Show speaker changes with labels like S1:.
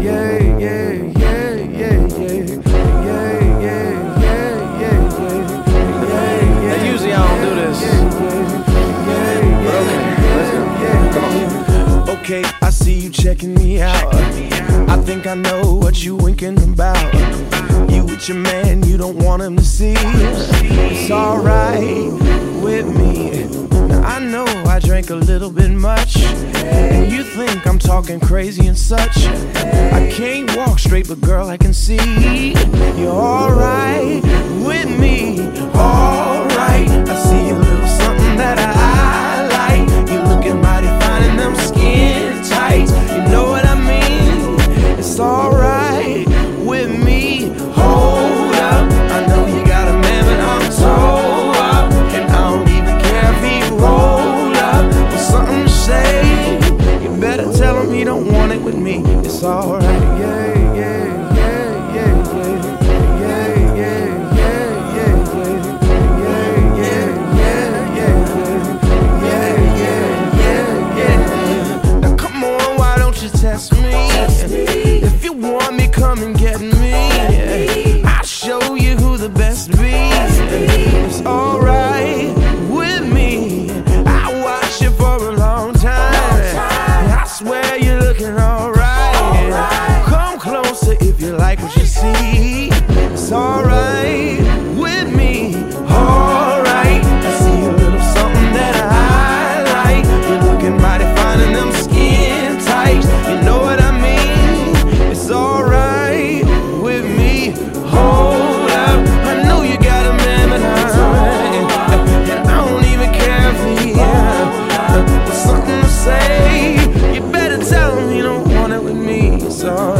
S1: Yeah, yeah, yeah, yeah, yeah, yeah, yeah, yeah, yeah, yeah.
S2: And usually I don't do this. But okay, let's go. Come on.
S1: Okay, I see you checking me out. I think I know what you winking about. You with your man, you don't want him to see. It's alright with me. Now I know I drank a little bit much, and you think I'm talking crazy and such. I can't walk straight, but girl, I can see you're alright with me. Alright, I see a little something that I like. You looking mighty fine in them skin tights. You know what I mean? It's alright with me. Hold up, I know you got a man, but I'm toe up, and I don't even care if he roll up with something to say. You better tell him he don't want it with me. It's alright, yeah, yeah, yeah, yeah, yeah, yeah, yeah, yeah, yeah, yeah, yeah, yeah, yeah, yeah, yeah. Now come on, why don't you test me? If you want me, come and get me. I'll show you who the best be. It's alright with me. I watched you for a long time. I swear you're looking alright. Come closer if you like what you see. It's alright with me. Alright, I see a little something that I like. You're looking mighty fine in them skin tights. You know what I mean? It's alright with me. Hold up, I know you got a man, but I don't even care if he has something to say. You better tell him you don't want it with me. It's alright.